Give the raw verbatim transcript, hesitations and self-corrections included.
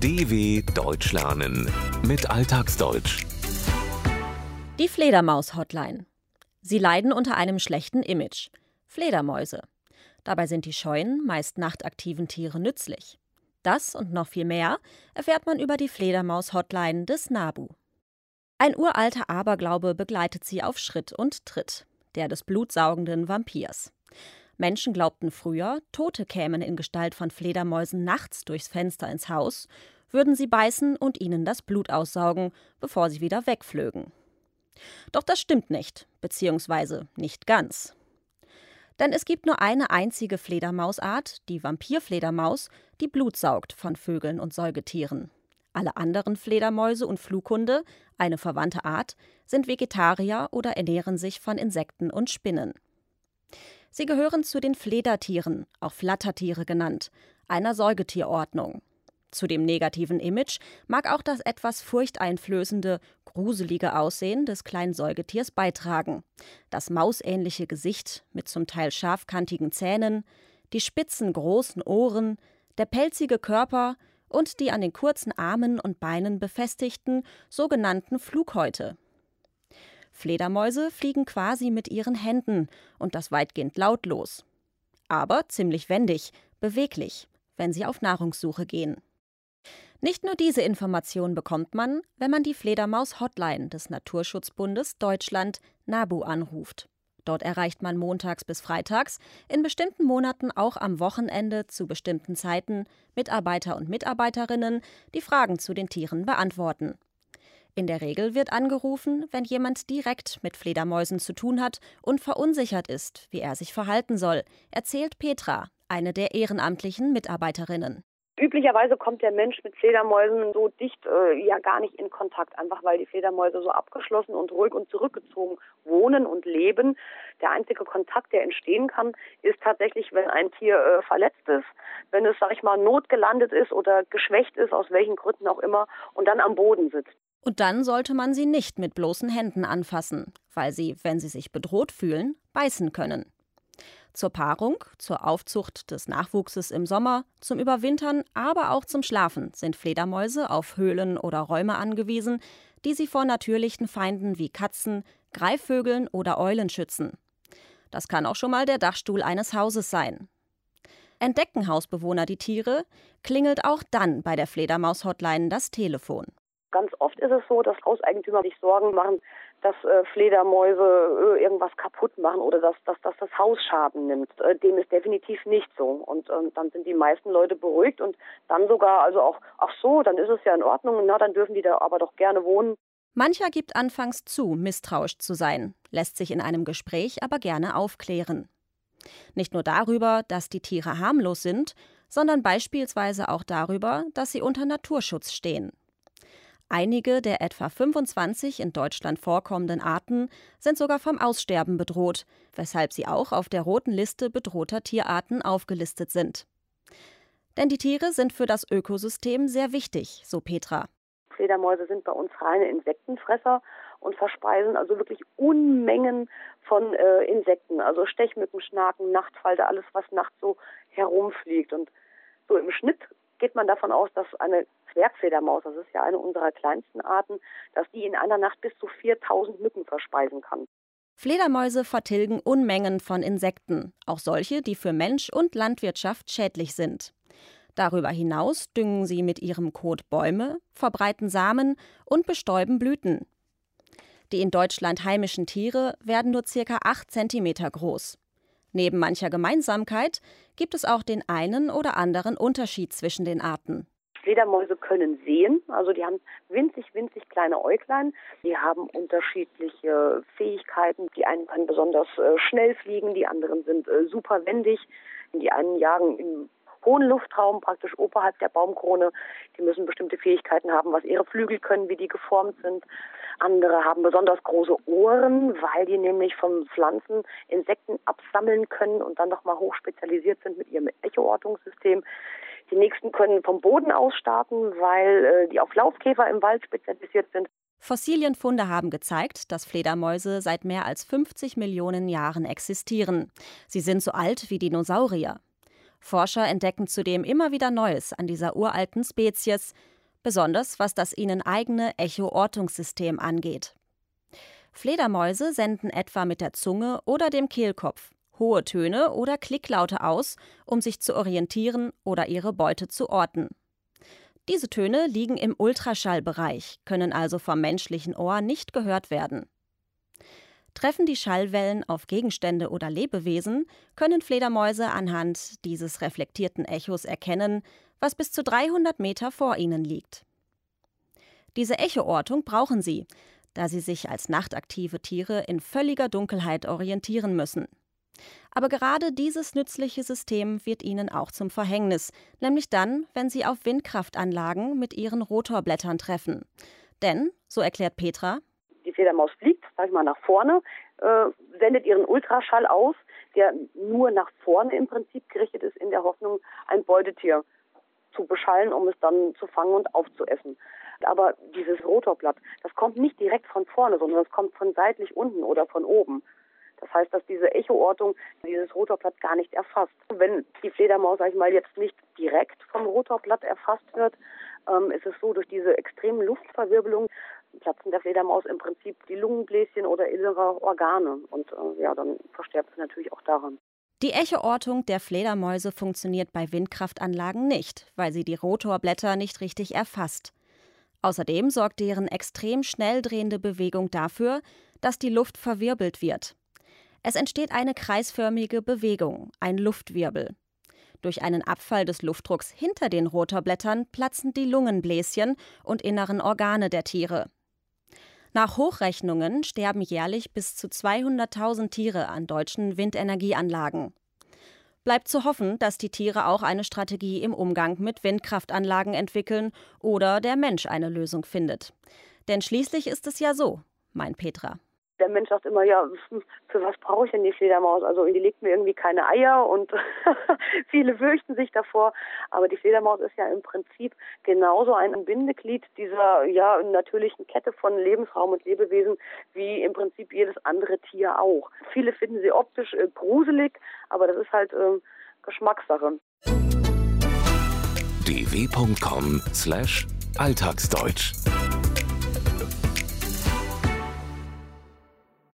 D W Deutsch lernen mit Alltagsdeutsch. Die Fledermaus-Hotline. Sie leiden unter einem schlechten Image. Fledermäuse. Dabei sind die scheuen, meist nachtaktiven Tiere nützlich. Das und noch viel mehr erfährt man über die Fledermaus-Hotline des NABU. Ein uralter Aberglaube begleitet sie auf Schritt und Tritt, der des blutsaugenden Vampirs. Menschen glaubten früher, Tote kämen in Gestalt von Fledermäusen nachts durchs Fenster ins Haus, würden sie beißen und ihnen das Blut aussaugen, bevor sie wieder wegflögen. Doch das stimmt nicht, beziehungsweise nicht ganz. Denn es gibt nur eine einzige Fledermausart, die Vampirfledermaus, die Blut saugt von Vögeln und Säugetieren. Alle anderen Fledermäuse und Flughunde, eine verwandte Art, sind Vegetarier oder ernähren sich von Insekten und Spinnen. Sie gehören zu den Fledertieren, auch Flattertiere genannt, einer Säugetierordnung. Zu dem negativen Image mag auch das etwas furchteinflößende, gruselige Aussehen des kleinen Säugetiers beitragen. Das mausähnliche Gesicht mit zum Teil scharfkantigen Zähnen, die spitzen großen Ohren, der pelzige Körper und die an den kurzen Armen und Beinen befestigten sogenannten Flughäute. Fledermäuse fliegen quasi mit ihren Händen und das weitgehend lautlos. Aber ziemlich wendig, beweglich, wenn sie auf Nahrungssuche gehen. Nicht nur diese Information bekommt man, wenn man die Fledermaus-Hotline des Naturschutzbundes Deutschland NABU anruft. Dort erreicht man montags bis freitags, in bestimmten Monaten auch am Wochenende zu bestimmten Zeiten Mitarbeiter und Mitarbeiterinnen, die Fragen zu den Tieren beantworten. In der Regel wird angerufen, wenn jemand direkt mit Fledermäusen zu tun hat und verunsichert ist, wie er sich verhalten soll, erzählt Petra, eine der ehrenamtlichen Mitarbeiterinnen. Üblicherweise kommt der Mensch mit Fledermäusen so dicht äh, ja gar nicht in Kontakt, einfach weil die Fledermäuse so abgeschlossen und ruhig und zurückgezogen wohnen und leben. Der einzige Kontakt, der entstehen kann, ist tatsächlich, wenn ein Tier äh, verletzt ist, wenn es, sag ich mal, notgelandet ist oder geschwächt ist, aus welchen Gründen auch immer, und dann am Boden sitzt. Und dann sollte man sie nicht mit bloßen Händen anfassen, weil sie, wenn sie sich bedroht fühlen, beißen können. Zur Paarung, zur Aufzucht des Nachwuchses im Sommer, zum Überwintern, aber auch zum Schlafen sind Fledermäuse auf Höhlen oder Räume angewiesen, die sie vor natürlichen Feinden wie Katzen, Greifvögeln oder Eulen schützen. Das kann auch schon mal der Dachstuhl eines Hauses sein. Entdecken Hausbewohner die Tiere, klingelt auch dann bei der Fledermaus-Hotline das Telefon. Ganz oft ist es so, dass Hauseigentümer sich Sorgen machen, dass äh, Fledermäuse äh, irgendwas kaputt machen oder dass, dass, dass das Haus Schaden nimmt. Äh, dem ist definitiv nicht so. Und äh, dann sind die meisten Leute beruhigt und dann sogar, also auch, ach so, dann ist es ja in Ordnung, na, dann dürfen die da aber doch gerne wohnen. Mancher gibt anfangs zu, misstrauisch zu sein, lässt sich in einem Gespräch aber gerne aufklären. Nicht nur darüber, dass die Tiere harmlos sind, sondern beispielsweise auch darüber, dass sie unter Naturschutz stehen. Einige der etwa fünfundzwanzig in Deutschland vorkommenden Arten sind sogar vom Aussterben bedroht, weshalb sie auch auf der roten Liste bedrohter Tierarten aufgelistet sind. Denn die Tiere sind für das Ökosystem sehr wichtig, so Petra. Fledermäuse sind bei uns reine Insektenfresser und verspeisen also wirklich Unmengen von äh, Insekten, also Stechmücken, Schnaken, Nachtfalter, alles was nachts so herumfliegt. Und so im Schnitt geht man davon aus, dass eine Zwergfledermaus, das ist ja eine unserer kleinsten Arten, dass die in einer Nacht bis zu viertausend Mücken verspeisen kann. Fledermäuse vertilgen Unmengen von Insekten, auch solche, die für Mensch und Landwirtschaft schädlich sind. Darüber hinaus düngen sie mit ihrem Kot Bäume, verbreiten Samen und bestäuben Blüten. Die in Deutschland heimischen Tiere werden nur ca. acht Zentimeter groß. Neben mancher Gemeinsamkeit gibt es auch den einen oder anderen Unterschied zwischen den Arten. Fledermäuse können sehen, also die haben winzig, winzig kleine Äuglein. Die haben unterschiedliche Fähigkeiten. Die einen können besonders äh, schnell fliegen, die anderen sind äh, super wendig. Die einen jagen im hohen Luftraum, praktisch oberhalb der Baumkrone. Die müssen bestimmte Fähigkeiten haben, was ihre Flügel können, wie die geformt sind. Andere haben besonders große Ohren, weil die nämlich von Pflanzen Insekten absammeln können und dann nochmal hochspezialisiert sind mit ihrem Echoortungssystem. Die nächsten können vom Boden aus starten, weil äh, die auf Laufkäfer im Wald spezialisiert sind. Fossilienfunde haben gezeigt, dass Fledermäuse seit mehr als fünfzig Millionen Jahren existieren. Sie sind so alt wie Dinosaurier. Forscher entdecken zudem immer wieder Neues an dieser uralten Spezies. besonders was das ihnen eigene Echo-Ortungssystem angeht. Fledermäuse senden etwa mit der Zunge oder dem Kehlkopf hohe Töne oder Klicklaute aus, um sich zu orientieren oder ihre Beute zu orten. Diese Töne liegen im Ultraschallbereich, können also vom menschlichen Ohr nicht gehört werden. Treffen die Schallwellen auf Gegenstände oder Lebewesen, können Fledermäuse anhand dieses reflektierten Echos erkennen, was bis zu dreihundert Meter vor ihnen liegt. Diese Echoortung brauchen sie, da sie sich als nachtaktive Tiere in völliger Dunkelheit orientieren müssen. Aber gerade dieses nützliche System wird ihnen auch zum Verhängnis, nämlich dann, wenn sie auf Windkraftanlagen mit ihren Rotorblättern treffen. Denn, so erklärt Petra, die Fledermaus fliegt, sag ich mal, nach vorne, äh, sendet ihren Ultraschall aus, der nur nach vorne im Prinzip gerichtet ist, in der Hoffnung, ein Beutetier zu beschallen, um es dann zu fangen und aufzuessen. Aber dieses Rotorblatt, das kommt nicht direkt von vorne, sondern es kommt von seitlich unten oder von oben. Das heißt, dass diese Echoortung dieses Rotorblatt gar nicht erfasst. Wenn die Fledermaus, sag ich mal, jetzt nicht direkt vom Rotorblatt erfasst wird, ähm, ist es so, durch diese extremen Luftverwirbelung platzen der Fledermaus im Prinzip die Lungenbläschen oder innere Organe. Und äh, ja, dann verstirbt sie natürlich auch daran. Die Echoortung der Fledermäuse funktioniert bei Windkraftanlagen nicht, weil sie die Rotorblätter nicht richtig erfasst. Außerdem sorgt deren extrem schnell drehende Bewegung dafür, dass die Luft verwirbelt wird. Es entsteht eine kreisförmige Bewegung, ein Luftwirbel. Durch einen Abfall des Luftdrucks hinter den Rotorblättern platzen die Lungenbläschen und inneren Organe der Tiere. Nach Hochrechnungen sterben jährlich bis zu zweihunderttausend Tiere an deutschen Windenergieanlagen. Bleibt zu hoffen, dass die Tiere auch eine Strategie im Umgang mit Windkraftanlagen entwickeln oder der Mensch eine Lösung findet. Denn schließlich ist es ja so, meint Petra. Der Mensch sagt immer, ja, für was brauche ich denn die Fledermaus? Also die legt mir irgendwie keine Eier und viele fürchten sich davor. Aber die Fledermaus ist ja im Prinzip genauso ein Bindeglied dieser ja natürlichen Kette von Lebensraum und Lebewesen wie im Prinzip jedes andere Tier auch. Viele finden sie optisch äh, gruselig, aber das ist halt äh, Geschmackssache. d w punkt com slash alltagsdeutsch